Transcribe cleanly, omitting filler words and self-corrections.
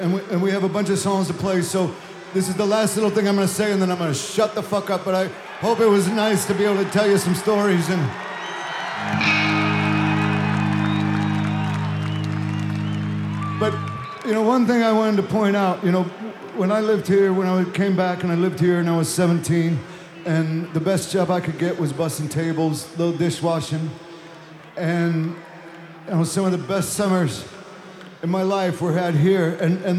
and we have a bunch of songs to play. So this is the last little thing I'm going to say, and then I'm going to shut the fuck up. But I hope it was nice to be able to tell you some stories. And but you know, one thing I wanted to point out, you know, when I lived here, when I came back and I lived here and I was 17, and the best job I could get was bussing tables, little dishwashing, and you know, some of the best summers in my life were had here, and